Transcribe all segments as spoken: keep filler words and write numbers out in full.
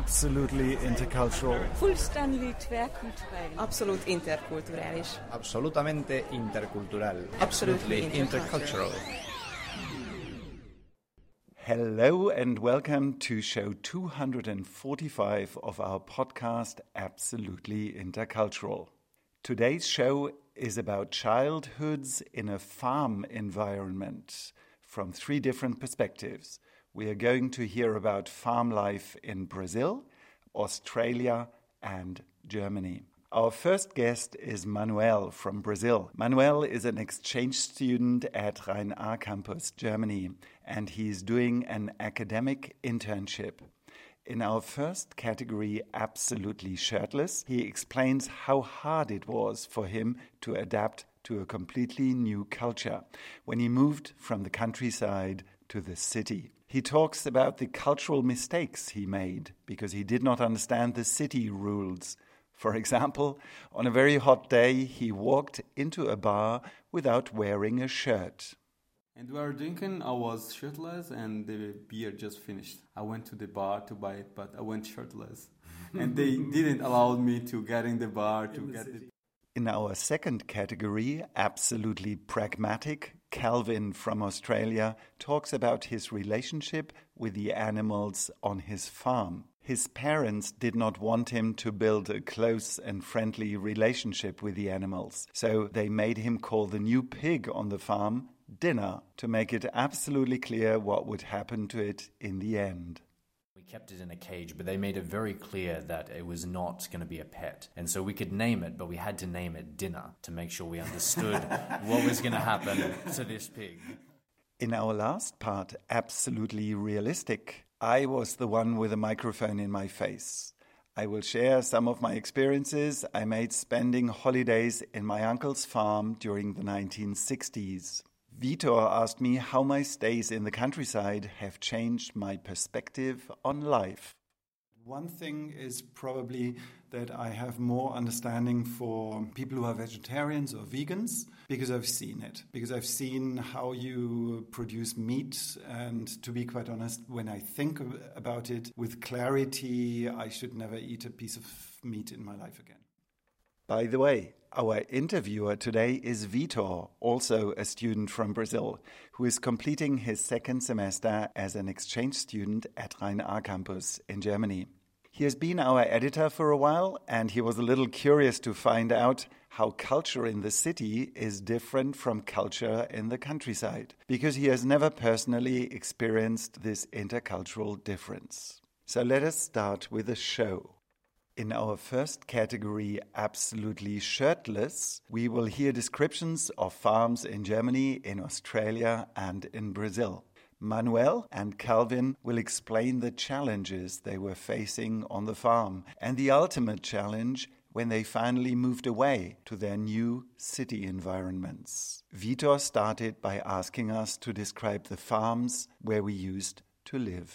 Absolutely intercultural. Fullständigt tvärkulturell. Absolut interkulturális. Absolutamente intercultural. Absolutely intercultural. Hello and welcome to show two hundred forty-five of our podcast Absolutely Intercultural. Today's show is about childhoods in a farm environment from three different perspectives. We are going to hear about farm life in Brazil, Australia, and Germany. Our first guest is Manuel from Brazil. Manuel is an exchange student at Rhein-A campus, Germany, and he is doing an academic internship. In our first category, Absolutely Shirtless, he explains how hard it was for him to adapt to a completely new culture when he moved from the countryside to the city. He talks about the cultural mistakes he made because he did not understand the city rules. For example, on a very hot day, he walked into a bar without wearing a shirt. And we were drinking, I was shirtless and the beer just finished. I went to the bar to buy it, but I went shirtless. And they didn't allow me to get in the bar to get it. In our second category, Absolutely Pragmatic, Calvin from Australia talks about his relationship with the animals on his farm. His parents did not want him to build a close and friendly relationship with the animals, so they made him call the new pig on the farm Dinner to make it absolutely clear what would happen to it in the end. We kept it in a cage, but they made it very clear that it was not going to be a pet. And so we could name it, but we had to name it Dinner to make sure we understood what was going to happen to this pig. In our last part, Absolutely Realistic, I was the one with a microphone in my face. I will share some of my experiences I made spending holidays in my uncle's farm during the nineteen sixties. Vitor asked me how my stays in the countryside have changed my perspective on life. One thing is probably that I have more understanding for people who are vegetarians or vegans because I've seen it, because I've seen how you produce meat, and to be quite honest, when I think about it with clarity, I should never eat a piece of meat in my life again. By the way, our interviewer today is Vitor, also a student from Brazil, who is completing his second semester as an exchange student at Rhein-A campus in Germany. He has been our editor for a while, and he was a little curious to find out how culture in the city is different from culture in the countryside, because he has never personally experienced this intercultural difference. So let us start with the show. In our first category, Absolutely Shirtless, we will hear descriptions of farms in Germany, in Australia, and in Brazil. Manuel and Calvin will explain the challenges they were facing on the farm and the ultimate challenge when they finally moved away to their new city environments. Vitor started by asking us to describe the farms where we used to live.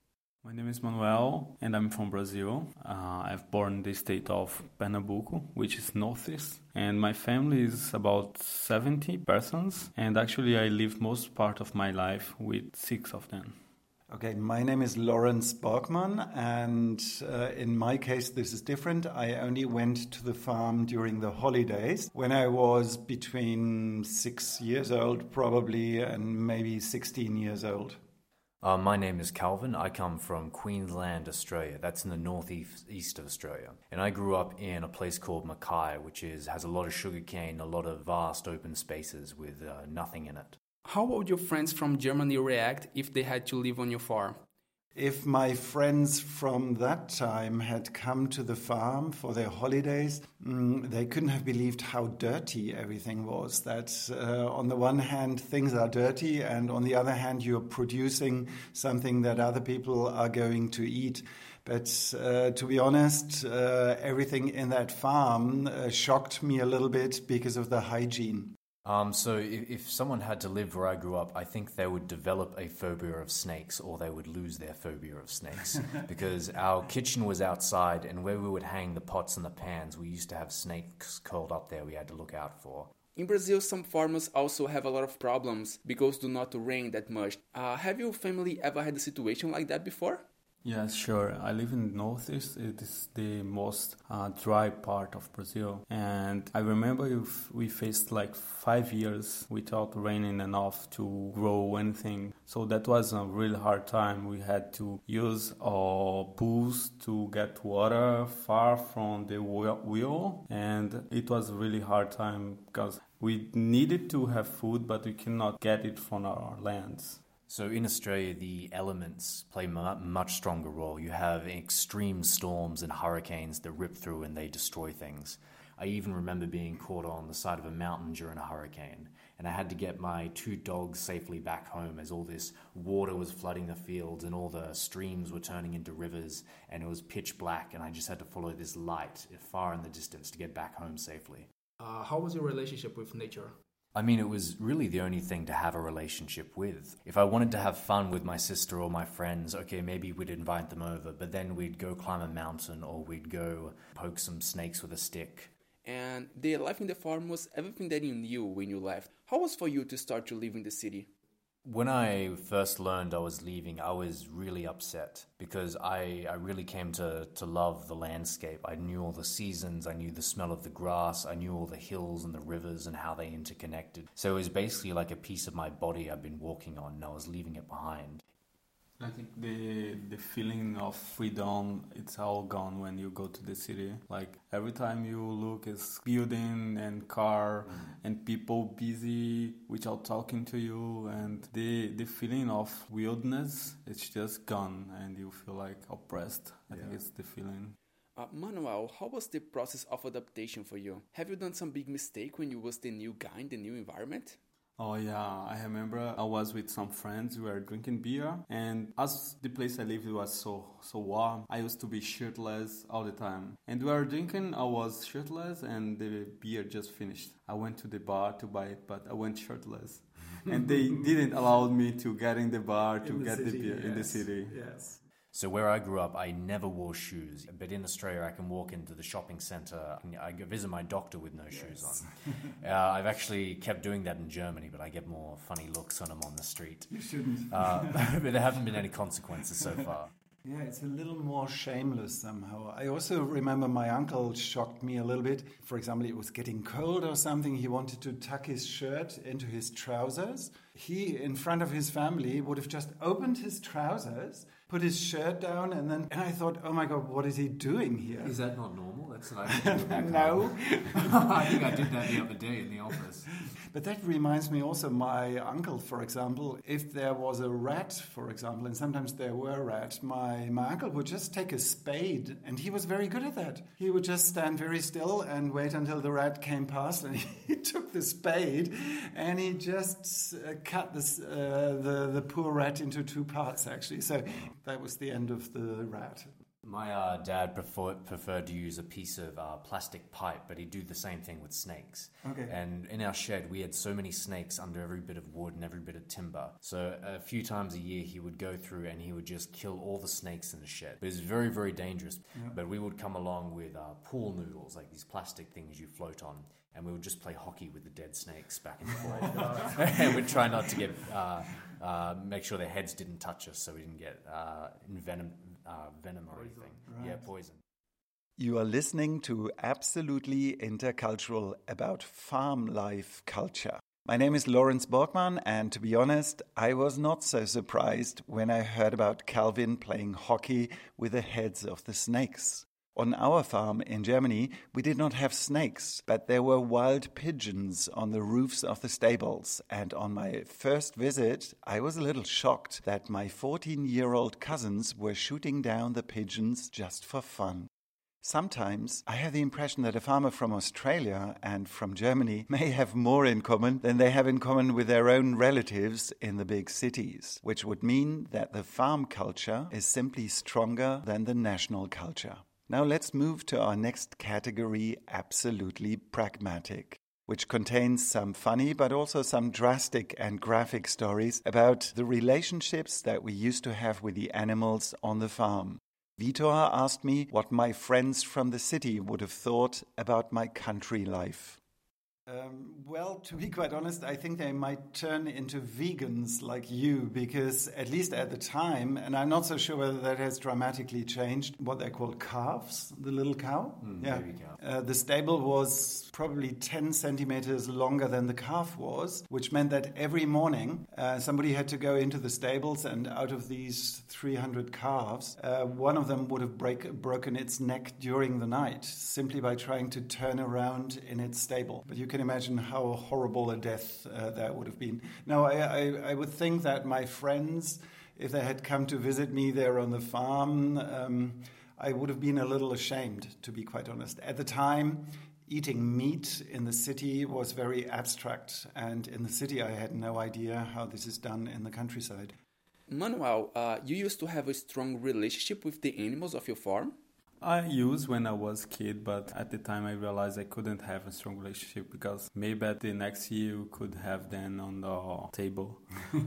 My name is Manuel, and I'm from Brazil. Uh, I've born in the state of Pernambuco, which is northeast. And my family is about seventy persons. And actually, I lived most part of my life with six of them. Okay, my name is Lawrence Borgman, and uh, in my case, this is different. I only went to the farm during the holidays when I was between six years old, probably, and maybe sixteen years old. Uh, my name is Calvin. I come from Queensland, Australia. That's in the northeast east of Australia. And I grew up in a place called Mackay, which is has a lot of sugarcane, a lot of vast open spaces with uh, nothing in it. How would your friends from Germany react if they had to live on your farm? If my friends from that time had come to the farm for their holidays, mm, they couldn't have believed how dirty everything was. That uh, on the one hand, things are dirty, and on the other hand, you're producing something that other people are going to eat. But uh, to be honest, uh, everything in that farm uh, shocked me a little bit because of the hygiene. Um, so if, if someone had to live where I grew up, I think they would develop a phobia of snakes, or they would lose their phobia of snakes. Because our kitchen was outside, and where we would hang the pots and the pans, we used to have snakes curled up there we had to look out for. In Brazil, some farmers also have a lot of problems because do not rain that much. Uh, have your family ever had a situation like that before? Yeah, sure. I live in the northeast. It is the most uh, dry part of Brazil. And I remember if we faced like five years without raining enough to grow anything. So that was a really hard time. We had to use our pools to get water far from the wheel. And it was a really hard time because we needed to have food, but we cannot get it from our lands. So in Australia, the elements play a much stronger role. You have extreme storms and hurricanes that rip through and they destroy things. I even remember being caught on the side of a mountain during a hurricane, and I had to get my two dogs safely back home as all this water was flooding the fields and all the streams were turning into rivers, and it was pitch black, and I just had to follow this light far in the distance to get back home safely. Uh, how was your relationship with nature? I mean, it was really the only thing to have a relationship with. If I wanted to have fun with my sister or my friends, okay, maybe we'd invite them over, but then we'd go climb a mountain or we'd go poke some snakes with a stick. And the life in the farm was everything that you knew when you left. How was for you to start to live in the city? When I first learned I was leaving, I was really upset because I, I really came to, to love the landscape. I knew all the seasons, I knew the smell of the grass, I knew all the hills and the rivers and how they interconnected. So it was basically like a piece of my body I've been walking on and I was leaving it behind. I think the the feeling of freedom, it's all gone when you go to the city. Like every time you look, it's building and car mm. and people busy without talking to you, and the the feeling of wildness, it's just gone, and you feel like oppressed. I yeah. think it's the feeling. Uh, Manuel, how was the process of adaptation for you? Have you done some big mistake when you was the new guy in the new environment? Oh yeah, I remember I was with some friends, we were drinking beer, and as the place I lived was so so warm, I used to be shirtless all the time. And we were drinking, I was shirtless, and the beer just finished. I went to the bar to buy it, but I went shirtless. And they didn't allow me to get in the bar to the get city, the beer yes. in the city. Yes. So where I grew up, I never wore shoes. But in Australia, I can walk into the shopping centre. I go visit my doctor with no yes. shoes on. uh, I've actually kept doing that in Germany, but I get more funny looks when I'm on the street. You shouldn't. Uh, but there haven't been any consequences so far. Yeah, it's a little more shameless somehow. I also remember my uncle shocked me a little bit. For example, it was getting cold or something. He wanted to tuck his shirt into his trousers. He, in front of his family, would have just opened his trousers, put his shirt down, and then and I thought, oh my God, what is he doing here? Is that not normal? That's what I do back No. I think I did that the other day in the office. But that reminds me also, my uncle, for example, if there was a rat, for example, and sometimes there were rats, my, my uncle would just take a spade, and he was very good at that. He would just stand very still and wait until the rat came past, and he took the spade, and he just uh, cut this, uh, the, the poor rat into two parts, actually. So that was the end of the rat. My uh, dad prefer- preferred to use a piece of uh, plastic pipe, but he'd do the same thing with snakes. Okay. And in our shed, we had so many snakes under every bit of wood and every bit of timber. So a few times a year, he would go through and he would just kill all the snakes in the shed. It was very, very dangerous. Yeah. But we would come along with uh, pool noodles, like these plastic things you float on, and we would just play hockey with the dead snakes back and forth. And we'd try not to get, uh, uh, make sure their heads didn't touch us so we didn't get uh, envenom. Uh, venom or poison. anything. Right. Yeah, poison. You are listening to Absolutely Intercultural about farm life culture. My name is Lorenz Borgmann, and to be honest, I was not so surprised when I heard about Calvin playing hockey with the heads of the snakes. On our farm in Germany, we did not have snakes, but there were wild pigeons on the roofs of the stables. And on my first visit, I was a little shocked that my fourteen-year-old cousins were shooting down the pigeons just for fun. Sometimes I have the impression that a farmer from Australia and from Germany may have more in common than they have in common with their own relatives in the big cities, which would mean that the farm culture is simply stronger than the national culture. Now let's move to our next category, Absolutely Pragmatic, which contains some funny but also some drastic and graphic stories about the relationships that we used to have with the animals on the farm. Vitor asked me what my friends from the city would have thought about my country life. Um, well, to be quite honest, I think they might turn into vegans like you, because at least at the time, and I'm not so sure whether that has dramatically changed, what they're called calves, the little cow. Mm, yeah. Baby cow. Uh, the stable was probably ten centimeters longer than the calf was, which meant that every morning uh, somebody had to go into the stables, and out of these three hundred calves, uh, one of them would have break, broken its neck during the night simply by trying to turn around in its stable. But you can imagine how horrible a death uh, that would have been. Now, I, I, I would think that my friends, if they had come to visit me there on the farm, um, I would have been a little ashamed, to be quite honest. At the time, eating meat in the city was very abstract, and in the city I had no idea how this is done in the countryside. Manuel, uh, you used to have a strong relationship with the animals of your farm? I used when I was a kid, but at the time I realized I couldn't have a strong relationship because maybe at the next year you could have them on the table.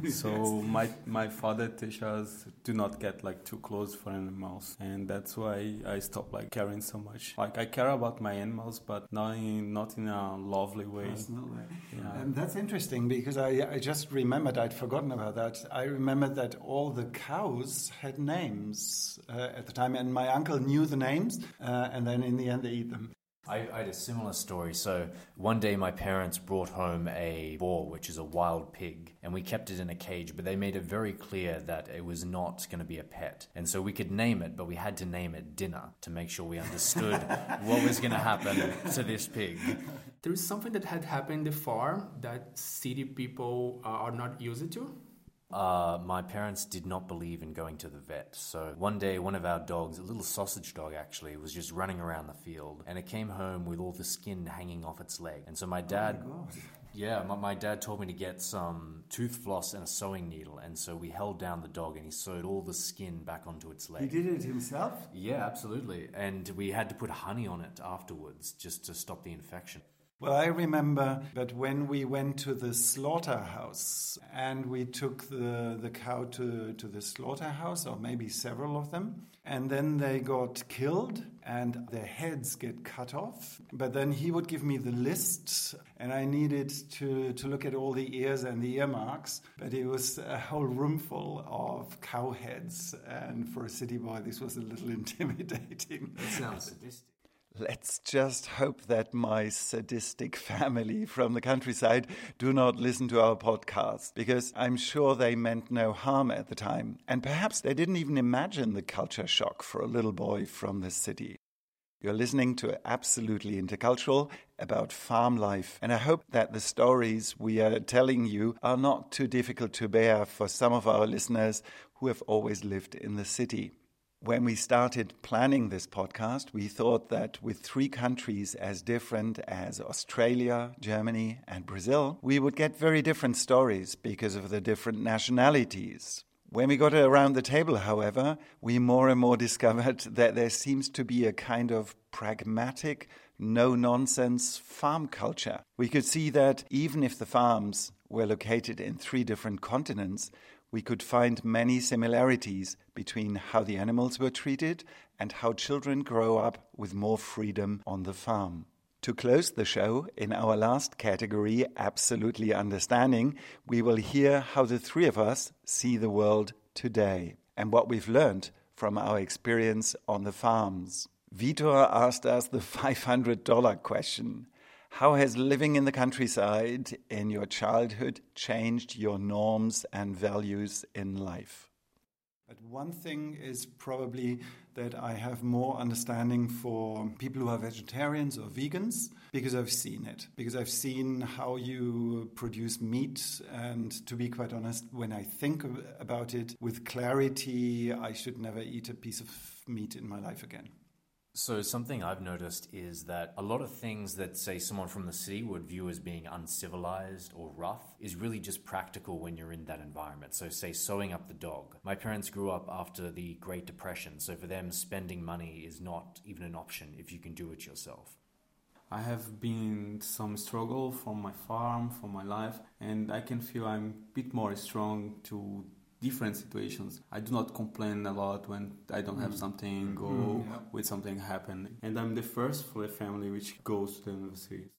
So my my father teach us to not get like too close for animals, and that's why I stopped like caring so much. Like I care about my animals, but not in not in a lovely way. Personal way. Yeah. Um, that's interesting because I, I just remembered, I'd forgotten about that. I remembered that all the cows had names uh, at the time, and my uncle knew the names, uh, and then in the end they eat them. I, I had a similar story. So one day my parents brought home a boar, which is a wild pig, and we kept it in a cage, but they made it very clear that it was not going to be a pet. And so we could name it, but we had to name it Dinner to make sure we understood what was going to happen to this pig. There is something that had happened in the farm that city people uh, are not used to. Uh, my parents did not believe in going to the vet. So one day, one of our dogs, a little sausage dog actually, was just running around the field, and it came home with all the skin hanging off its leg. And so my dad, Oh my God. yeah, my, my dad told me to get some tooth floss and a sewing needle. And so we held down the dog, and he sewed all the skin back onto its leg. He did it himself? Yeah, absolutely. And we had to put honey on it afterwards just to stop the infection. Well, I remember that when we went to the slaughterhouse and we took the, the cow to, to the slaughterhouse, or maybe several of them, and then they got killed and their heads get cut off. But then he would give me the list, and I needed to, to look at all the ears and the earmarks. But it was a whole room full of cow heads, and for a city boy, this was a little intimidating. That sounds sadistic. Let's just hope that my sadistic family from the countryside do not listen to our podcast, because I'm sure they meant no harm at the time. And perhaps they didn't even imagine the culture shock for a little boy from the city. You're listening to Absolutely Intercultural about farm life, and I hope that the stories we are telling you are not too difficult to bear for some of our listeners who have always lived in the city. When we started planning this podcast, we thought that with three countries as different as Australia, Germany, and Brazil, we would get very different stories because of the different nationalities. When we got around the table, however, we more and more discovered that there seems to be a kind of pragmatic, no-nonsense farm culture. We could see that even if the farms were located in three different continents, we could find many similarities between how the animals were treated and how children grow up with more freedom on the farm. To close the show, in our last category, Absolutely Understanding, we will hear how the three of us see the world today and what we've learned from our experience on the farms. Vitor asked us the five hundred dollars question. How has living in the countryside in your childhood changed your norms and values in life? But one thing is probably that I have more understanding for people who are vegetarians or vegans because I've seen it. Because I've seen how you produce meat, and to be quite honest, when I think about it with clarity, I should never eat a piece of meat in my life again. So something I've noticed is that a lot of things that, say, someone from the city would view as being uncivilized or rough is really just practical when you're in that environment. So, say, sewing up the dog. My parents grew up after the Great Depression, so for them, spending money is not even an option if you can do it yourself. I have been some struggle from my farm, from my life, and I can feel I'm a bit more strong to different situations. I do not complain a lot when I don't have something or Mm, yeah. with something happen. And I'm the first for a family which goes to the university.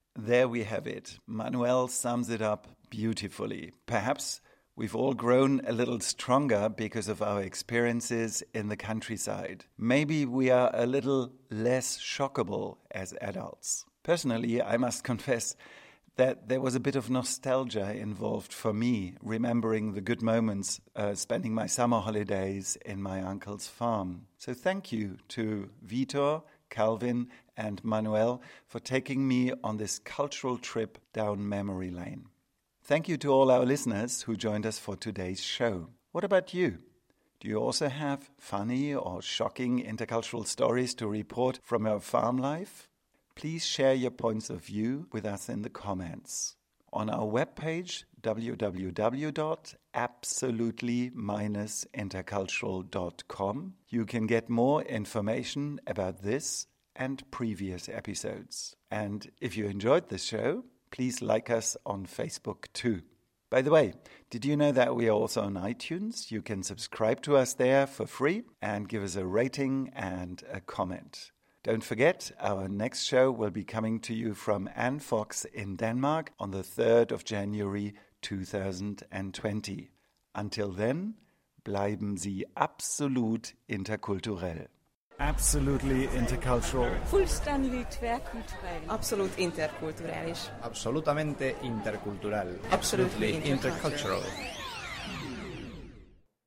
There we have it. Manuel sums it up beautifully. Perhaps we've all grown a little stronger because of our experiences in the countryside. Maybe we are a little less shockable as adults. Personally, I must confess that there was a bit of nostalgia involved for me, remembering the good moments uh, spending my summer holidays in my uncle's farm. So thank you to Vitor, Calvin and Manuel for taking me on this cultural trip down memory lane. Thank you to all our listeners who joined us for today's show. What about you? Do you also have funny or shocking intercultural stories to report from your farm life? Please share your points of view with us in the comments. On our webpage, w w w dot absolutely dash intercultural dot com, you can get more information about this and previous episodes. And if you enjoyed this show, please like us on Facebook too. By the way, did you know that we are also on iTunes? You can subscribe to us there for free and give us a rating and a comment. Don't forget, our next show will be coming to you from Anne Fox in Denmark on the third of January two thousand twenty. Until then, bleiben Sie absolut interkulturell. Absolutely intercultural. Fullständig tvärkulturell. Abszolút interkulturális. Absolutamente intercultural. Absolutely intercultural.